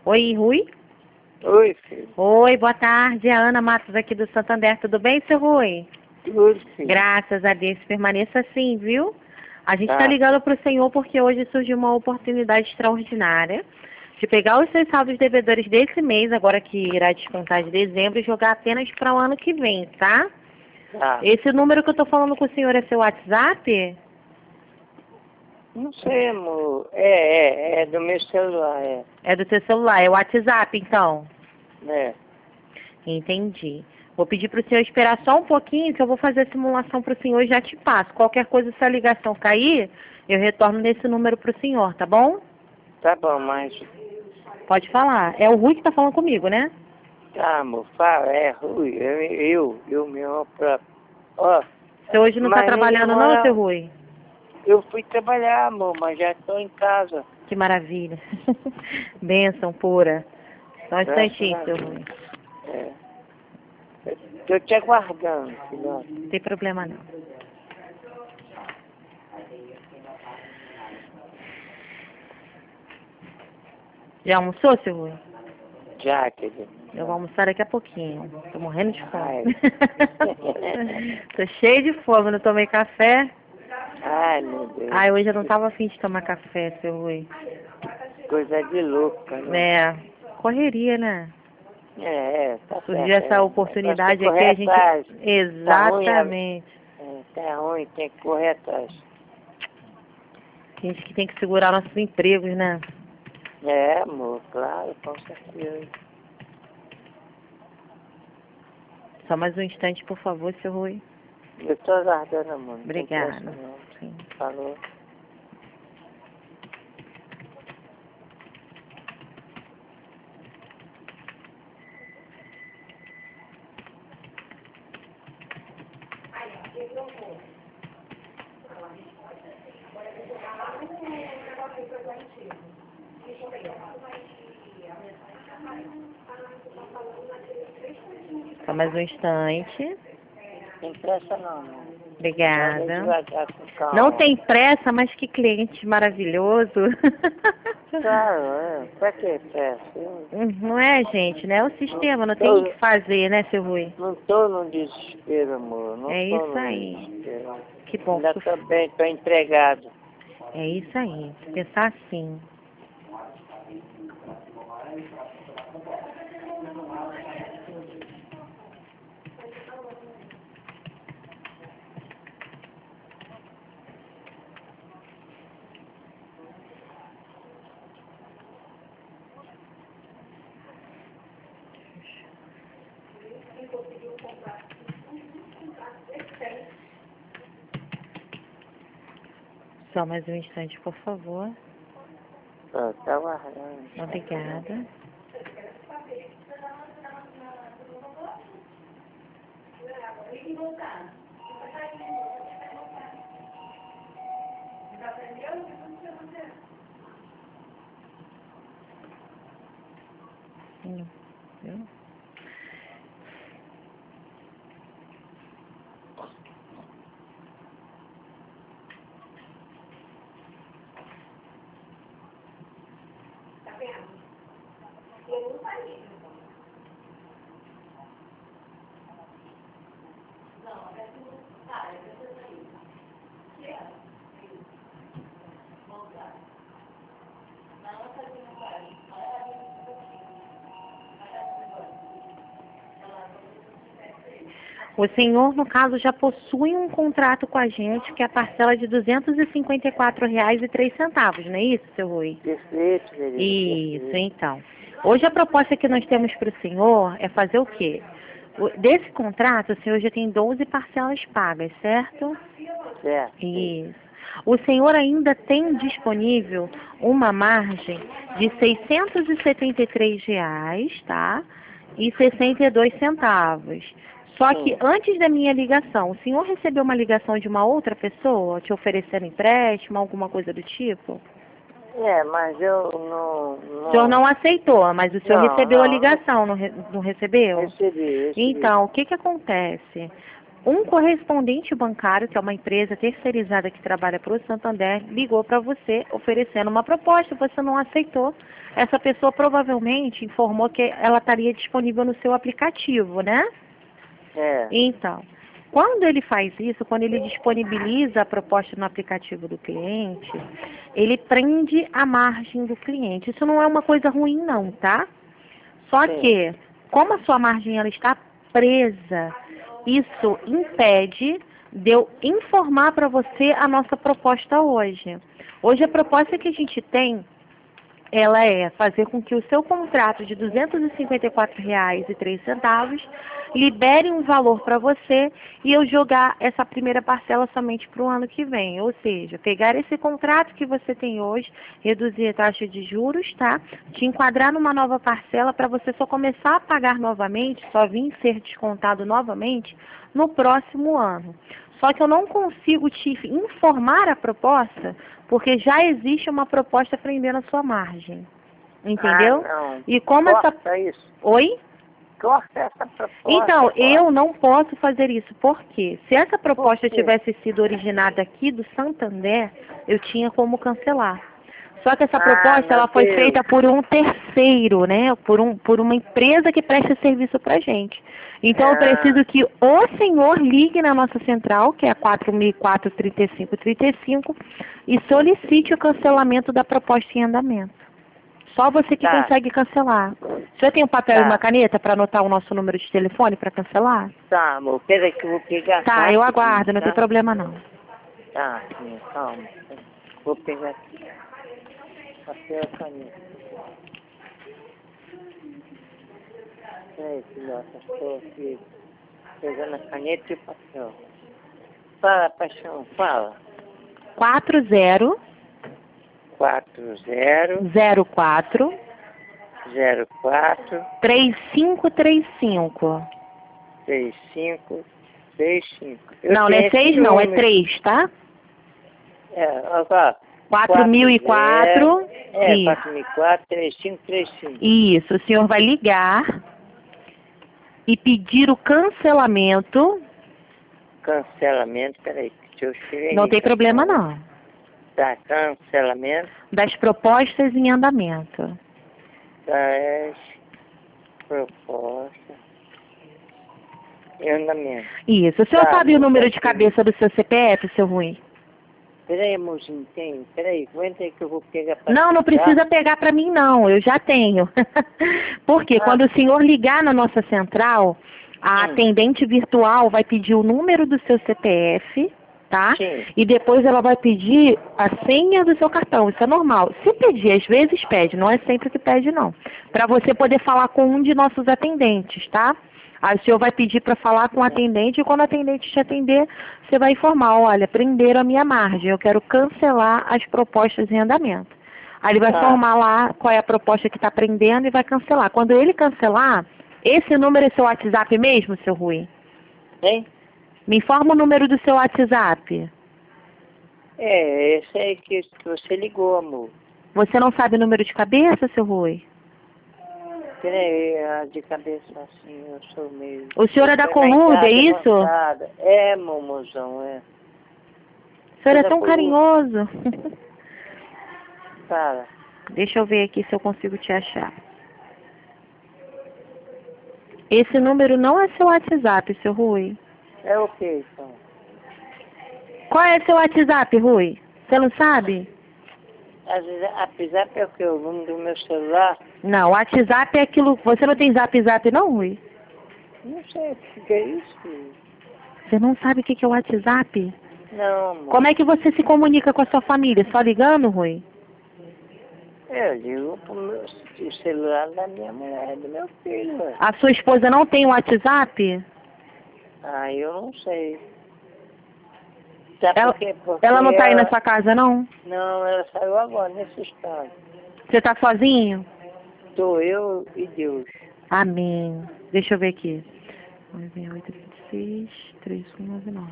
Oi, Rui? Oi, filho. Oi, boa tarde. É a Ana Matos aqui do Santander. Tudo bem, seu Rui? Tudo, filho. Graças a Deus, permaneça assim, viu? A gente está Tá. ligando para o senhor porque hoje surgiu uma oportunidade extraordinária de pegar os seus saldos devedores desse mês, agora que irá descontar de dezembro, e jogar apenas para o ano que vem, tá? Tá. Esse número que eu estou falando com o senhor é seu WhatsApp? Não sei, amor. É do meu celular, é. É do seu celular, é o WhatsApp, então? É. Entendi. Vou pedir para o senhor esperar só um pouquinho, que eu vou fazer a simulação para o senhor e já te passo. Qualquer coisa, se a ligação cair, eu retorno nesse número para o senhor, tá bom? Tá bom, mas... Pode falar. É o Rui que está falando comigo, né? Tá, amor, fala, é Rui. Eu mesmo próprio. Ó, Você hoje não está mas não trabalhando não, demora... seu Rui? Eu fui trabalhar, amor, mas já estou em casa. Que maravilha. Bênção pura. Só um Graças instantinho, a seu Deus. Rui. É. Tô te aguardando, filhote. Não tem problema não. Já almoçou, seu Rui? Já, querido. Eu vou almoçar daqui a pouquinho. Tô morrendo de Ai. fome. Tô cheio de fome, não tomei café. Ai, meu Deus. Ai, hoje eu não tava afim de tomar café, seu Rui. Coisa de louca, né? É, correria, né? Tá Surgiu certo. essa oportunidade Tem que aqui, correr a gente... atrás. Tá ruim, Exatamente. tá ruim, tem que correr atrás. A gente que tem que segurar nossos empregos, né? É, amor, claro, com certeza. Só mais um instante, por favor, seu Rui. Eu tô aguardando, amor. Não tem pressa, Obrigada. não. Sim. Falou. Só mais um instante. Tem pressa, não, amor. Vai Obrigada. devagar, com calma. Não tem pressa, mas que cliente maravilhoso. Claro, pra que pressa? Não é, gente, né? É o sistema, não tem o que fazer, né, seu Rui? Não tô no desespero, amor. Não É tô isso no aí. desespero. Que bom. Ainda tô bem, tô empregado. É isso aí. Pensar assim. Só mais um instante, por favor. Tá aguardando. Obrigada. Viu? O senhor, no caso, já possui um contrato com a gente, que é a parcela de R$ 254,03, não é isso, seu Rui? Perfeito, querido. Isso, Perfeito. então. Hoje a proposta que nós temos para o senhor é fazer o quê? Desse contrato, o senhor já tem 12 parcelas pagas, certo? Certo. Isso. O senhor ainda tem disponível uma margem de R$ 673, tá? E 62 centavos. Só que Sim. antes da minha ligação, o senhor recebeu uma ligação de uma outra pessoa te oferecendo empréstimo, alguma coisa do tipo? Mas eu não... O senhor não aceitou, mas o senhor recebeu a ligação, não recebeu? Recebi. Então, o que que acontece? Um correspondente bancário, que é uma empresa terceirizada que trabalha para o Santander, ligou para você oferecendo uma proposta, você não aceitou. Essa pessoa provavelmente informou que ela estaria disponível no seu aplicativo, né? É. Então, quando ele faz isso, quando ele disponibiliza a proposta no aplicativo do cliente, ele prende a margem do cliente. Isso não é uma coisa ruim não, tá? Só Sim. que, como a sua margem ela está presa, isso impede de eu informar para você a nossa proposta hoje. Hoje a proposta que a gente tem, ela é fazer com que o seu contrato de R$ 254,03 libere um valor para você e eu jogar essa primeira parcela somente para o ano que vem. Ou seja, pegar esse contrato que você tem hoje, reduzir a taxa de juros, tá? Te enquadrar numa nova parcela para você só começar a pagar novamente, só vir ser descontado novamente no próximo ano. Só que eu não consigo te informar a proposta, porque já existe uma proposta prendendo a sua margem. Entendeu? Ah, não. E como Corta isso. Oi? Corta essa proposta. Então, corta. eu não posso fazer isso. Por quê? Se essa proposta tivesse sido originada aqui do Santander, eu tinha como cancelar. Só que essa proposta, meu ela foi Deus. feita por um terceiro, né? Por uma empresa que presta serviço pra gente. Então, eu preciso que o senhor ligue na nossa central, que é a 4004-3535, e solicite o cancelamento da proposta em andamento. Só você que Tá. consegue cancelar. O senhor tem um papel e uma caneta para anotar o nosso número de telefone para cancelar? Tá, amor. Peraí que eu vou pegar. Tá, eu aguardo, não tem problema não. Tá, sim, calma. Vou pegar aqui. Papel e caneta. Peraí, filhota. Estou aqui pegando a caneta e o papel. Fala, paixão, fala. 40 40 04 04 3535. 3535. Não, não é 6 não, é 3, tá? Ó, 4004. É, 4004 3535. Isso, o senhor vai ligar e pedir o cancelamento. Cancelamento, peraí, deixa eu escrever. Não tem problema não. Tá, cancelamento Das propostas em andamento. das propostas em andamento. Isso. O senhor Tá, sabe o não número tá de cabeça do seu CPF, seu Rui? Peraí, amorzinho, tem. Peraí, aguenta aí que eu vou pegar pra Não precisa pegar para mim não, eu já tenho. Porque quando o senhor ligar na nossa central, a atendente virtual vai pedir o número do seu CPF, tá? Sim. E depois ela vai pedir a senha do seu cartão, isso é normal. Se pedir, às vezes pede, não é sempre que pede não. Para você poder falar com um de nossos atendentes, tá? Aí o senhor vai pedir para falar com o atendente e quando o atendente te atender, você vai informar, olha, prenderam a minha margem, eu quero cancelar as propostas em andamento. Aí ele vai formar lá qual é a proposta que está prendendo e vai cancelar. Quando ele cancelar, esse número é seu WhatsApp mesmo, seu Rui? Hein? Me informa o número do seu WhatsApp. É, esse aí que você ligou, amor. Você não sabe o número de cabeça, seu Rui? Peraí, de cabeça assim, eu sou meio... O senhor é da Coluda, é isso? Avançada. É, mamozão, é. O senhor é tão carinhoso. Fala. Deixa eu ver aqui se eu consigo te achar. Esse número não é seu WhatsApp, seu Rui. É o que, então? Qual é seu WhatsApp, Rui? Você não sabe? Apesar é o que? O número do meu celular? Não, WhatsApp é aquilo... Você não tem Zap não, Rui? Não sei o que é isso. Você não sabe o que é o WhatsApp? Não, amor. Como é que você se comunica com a sua família? Só ligando, Rui? Eu ligo pro meu celular da minha mulher, do meu filho, ué. A sua esposa não tem WhatsApp? Ah, eu não sei. Sabe Ela, por quê? Porque ela não tá aí na sua casa, não? Não, ela saiu agora, nesse instante. Você tá sozinho? Tô eu e Deus. Amém. Deixa eu ver aqui. 96826-3199.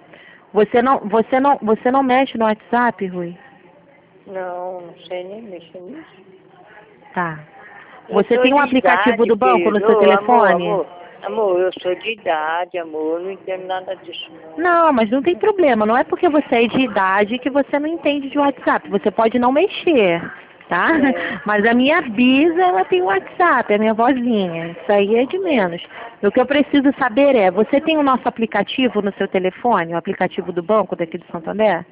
Você não mexe no WhatsApp, Rui? Não, não sei nem mexer nisso. Tá. Você tem um aplicativo do banco no seu querido. telefone? Amor, Amor, eu sou de idade, amor, eu não entendo nada disso. Não, mas não tem problema. Não é porque você é de idade que você não entende de WhatsApp. Você pode não mexer, tá? É. Mas a minha bisa, ela tem WhatsApp, a minha vozinha. Isso aí é de menos. O que eu preciso saber é, você tem o nosso aplicativo no seu telefone, o aplicativo do banco daqui de Santander?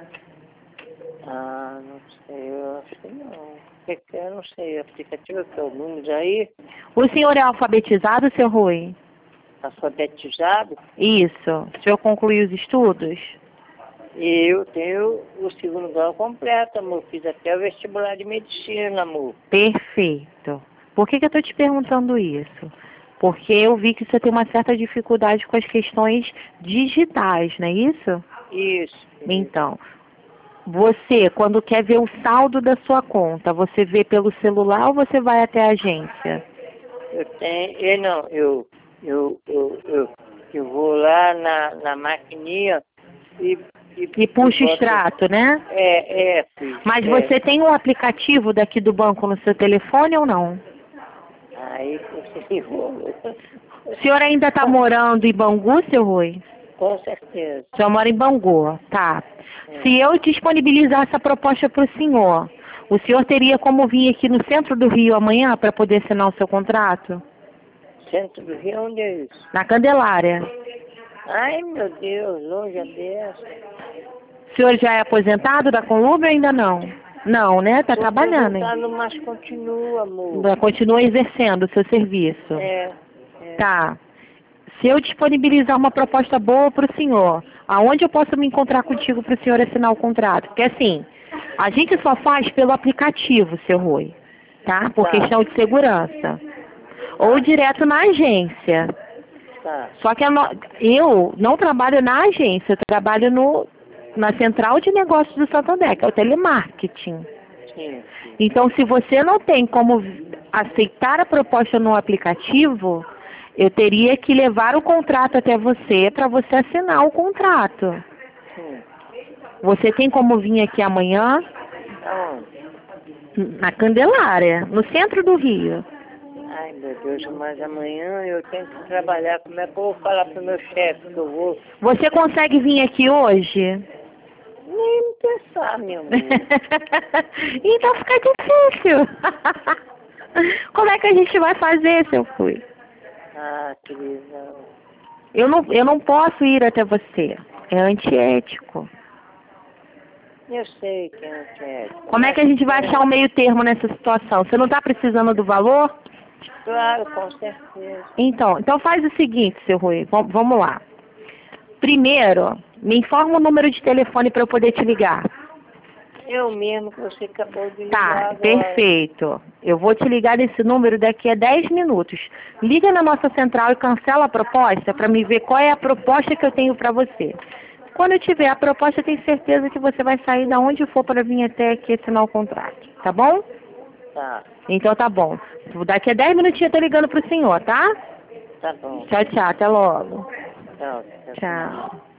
Ah, não sei, eu acho que não. Eu não sei, aplicativo que é o número aí, O senhor é alfabetizado, seu Rui? alfabetizado, Isso. O senhor concluiu os estudos? e eu tenho o segundo grau completo, amor. Fiz até o vestibular de medicina, amor. Perfeito. Por que eu estou te perguntando isso? Porque eu vi que você tem uma certa dificuldade com as questões digitais, não é isso? Isso. Então, você, quando quer ver o saldo da sua conta, você vê pelo celular ou você vai até a agência? Eu tenho, eu vou lá na maquininha e E puxa o boto- extrato, né? filho. Mas você tem um aplicativo daqui do banco no seu telefone ou não? Aí você enrolou. O senhor ainda está morando em Bangu, seu Rui? Com certeza. O senhor mora em Bangu, tá. É. Se eu disponibilizar essa proposta para o senhor teria como vir aqui no centro do Rio amanhã para poder assinar o seu contrato? Centro do Rio, onde é isso? Na Candelária. Ai, meu Deus, longe é dessa. O senhor já é aposentado da Conlub ou ainda não? Não, né? Tá Tô trabalhando, hein? perguntando, mas continua, amor. Continua exercendo o seu serviço. É. Tá. Se eu disponibilizar uma proposta boa para o senhor, aonde eu posso me encontrar contigo para o senhor assinar o contrato? Porque assim, a gente só faz pelo aplicativo, seu Rui, tá? Por Tá. questão de segurança. Ou direto na agência. Tá. Só que eu não trabalho na agência, eu trabalho na Central de Negócios do Santander, que é o telemarketing. Sim. Então, se você não tem como aceitar a proposta no aplicativo, eu teria que levar o contrato até você para você assinar o contrato. Sim. Você tem como vir aqui amanhã Aonde? na Candelária, no centro do Rio? Ai, meu Deus, mas amanhã eu tenho que trabalhar. Como é que eu vou falar pro meu chefe que eu vou? Você consegue vir aqui hoje? Nem pensar, meu amor. Então fica difícil. Como é que a gente vai fazer, seu Rui? Ah, querida. Eu não posso ir até você. É antiético. Eu sei que não quer. Como é que a gente vai achar um meio termo nessa situação? Você não está precisando do valor? Claro, com certeza. Então faz o seguinte, seu Rui. Vamos lá. Primeiro, me informa o número de telefone para eu poder te ligar. Eu mesmo que você acabou de ligar Tá, agora. perfeito. Eu vou te ligar nesse número daqui a 10 minutos. Liga na nossa central e cancela a proposta para me ver qual é a proposta que eu tenho para você. Quando eu tiver a proposta, eu tenho certeza que você vai sair da onde for para vir até aqui assinar o contrato. Tá bom? Tá. Então tá bom. Daqui a 10 minutinhos eu tô ligando pro senhor, tá? Tá bom. Tchau, tchau. Até logo. Tchau. Tchau.